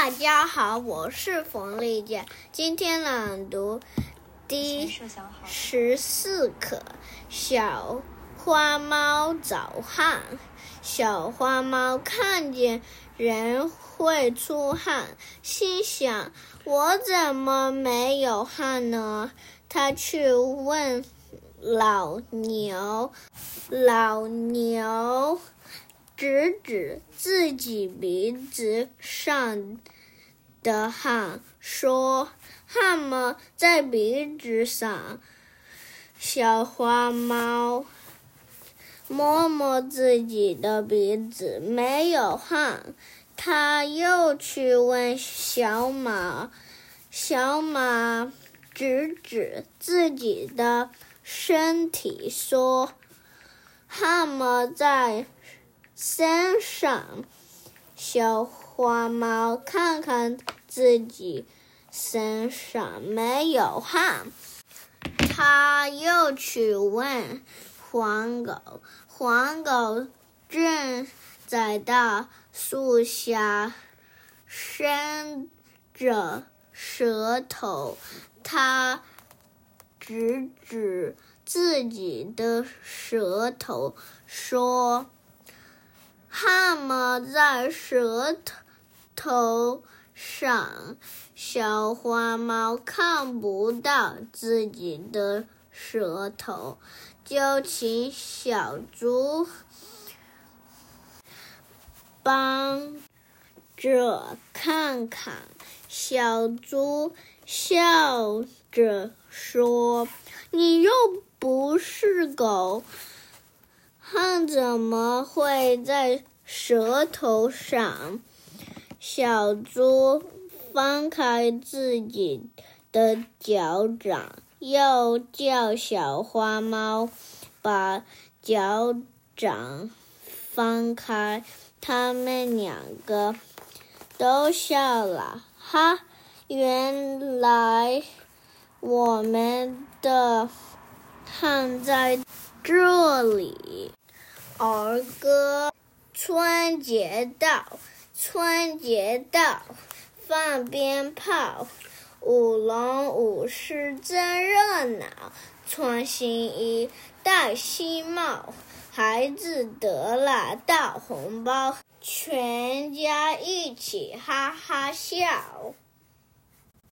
大家好，我是冯丽姐。今天朗读第14课。小花猫找汗。小花猫看见人会出汗，心想：我怎么没有汗呢？它去问老牛，老牛指指自己鼻子上的汗，说：汗吗？在鼻子上。小花猫摸摸自己的鼻子，没有汗。它又去问小马，小马指指自己的身体，说：汗吗？在身上。小花猫看看自己身上没有汗，它又去问黄狗，黄狗正在大树下伸着舌头，它指指自己的舌头，说：汗吗？在舌头上。小花猫看不到自己的舌头，就请小猪帮着看看。小猪笑着说：你又不是狗，汗怎么会在舌头上？小猪翻开自己的脚掌，又叫小花猫把脚掌翻开，他们两个都笑了。哈，原来我们的汗在这里。儿歌：春节到，春节到，放鞭炮，舞龙舞狮真热闹，穿新衣，戴新帽，孩子得了大红包，全家一起哈哈笑。